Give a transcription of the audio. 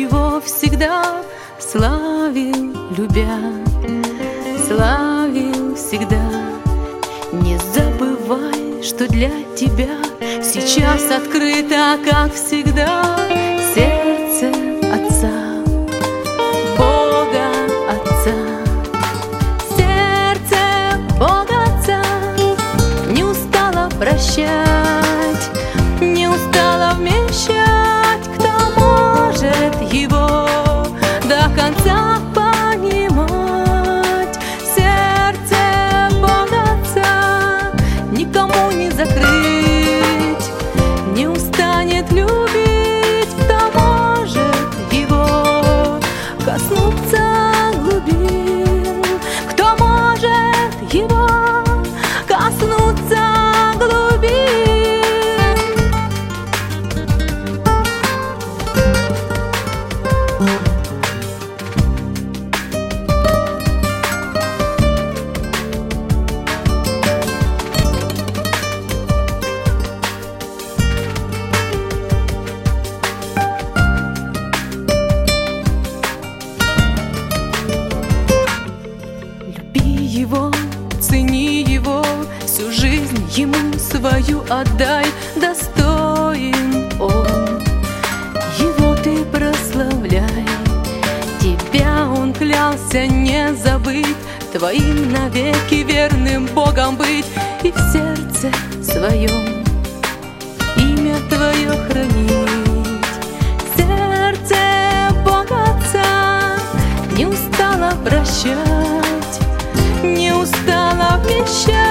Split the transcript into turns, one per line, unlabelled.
его всегда славил, любя, славил всегда. Не забывай, что для тебя сейчас открыто, как всегда, сердце Отца, Бога Отца. Сердце Бога Отца не устало прощать, не устало вмещать, кто может его до конца понимать. Сердце Бога Отца никому не закрыть, не устанет любить, кто может его коснуться глубин, кто может его коснуться глубин. Его, цени его, всю жизнь ему свою отдай, достоин он. Его ты прославляй, тебя он клялся не забыть, твоим навеки верным Богом быть и в сердце своем имя твое хранить. Сердце Бога Отца не устало прощать, не устала вмещать.